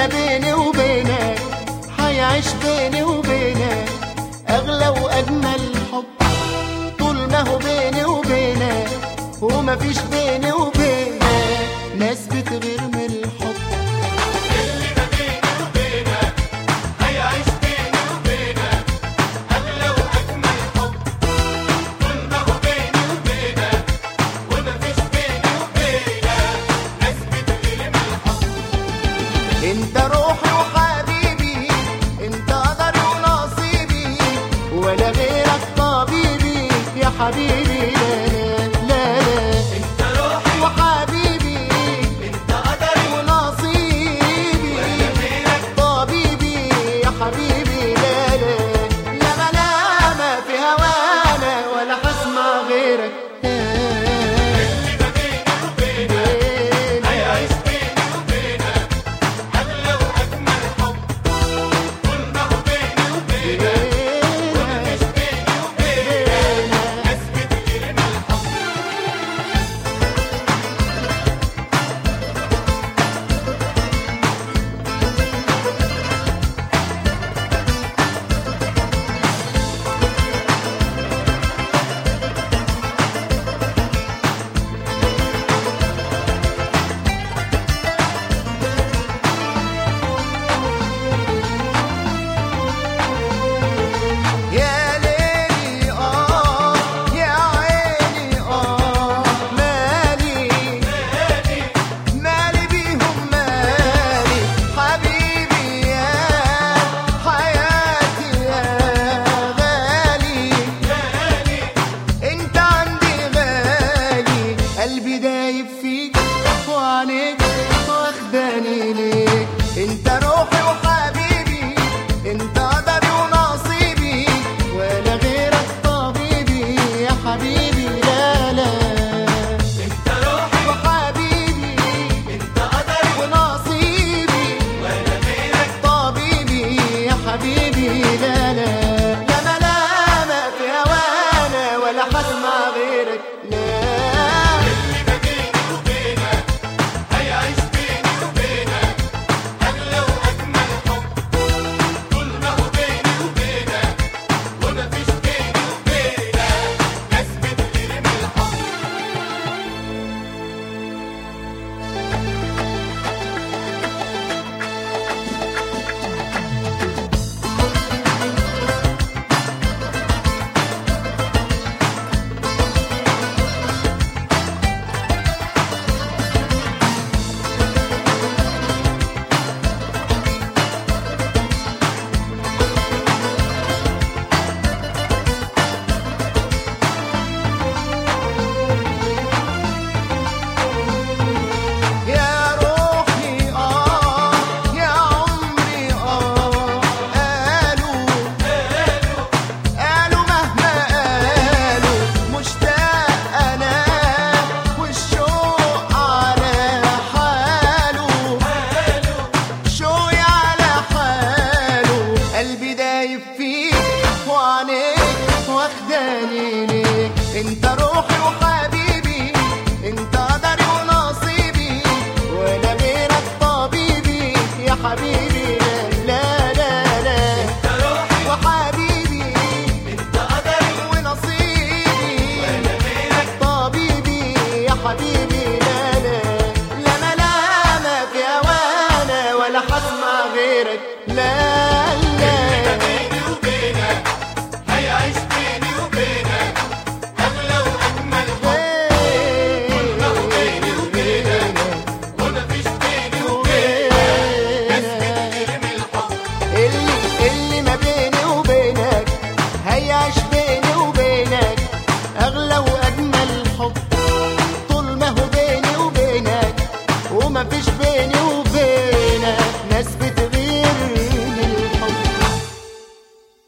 ما بيني وبينك حيعيش بيني وبينك أغلى وأجمل حب. طول ما هو بيني وبينك وما فيش بيني وبينك ناس بتغير من الحب. اللي ما بيني وبينك هيعيش بيني وبينك أغلى وأجمل حب. طول ما هو بيني وبينك وما فيش بيني وبينك ناس بتغير من الحب. انت روحي وحبيبي، انت قدري ونصيبي، ولا غيرك طبيبي يا حبيبي. لا لا لا انت روحي وحبيبي، انت قدري ونصيبي، ولا غيرك طبيبي يا حبيبي. لا لا لا ملامة في هوانا ولا هسمع غيرك. اللي ما بيني وبينك هيعيش بيني وبينك أغلى وأجمل حب. طول ما هو بيني وبينك وما فيش بيني وبينك ناس بتغير من الحب. يا ليلي يا عيني مالي مالي بيهم مالي حبيبي يا حياتي يا غالي. انت عندي غالي قلبي دايب فيك وعينيك واخداني ليك. انت روحي وحبيبي، انت قدري ونصيبي، ولا غيرك طبيبي يا حبيبي. لا لا انت روحي وحبيبي، انت قدري ونصيبي، ولا غيرك طبيبي يا حبيبي. لا لا لا ملامة في هوانا ولا هسمع غيرك. لا اللي ما بيني وبينك هيعيش بيني وبينك أغلى وأجمل حب. طول ما هو بيني وبينك وما فيش بيني وبينك ناس بتغير من الحب. يا روحي يا عمري قالوا مهما قالوا مشتاق انا والشوق على حاله، شوقي على حاله قلبي دايب فيك وعينيك واخداني ليك. انت روحي وحبيبي، انت قدري ونصيبي، ولا غيرك طبيبي يا حبيبي. لا لا لا انت روحي وحبيبي، انت قدري ونصيبي، ولا غيرك طبيبي يا حبيبي. لا لا لا ملامة في هوانا ولا هسمع غيرك. لا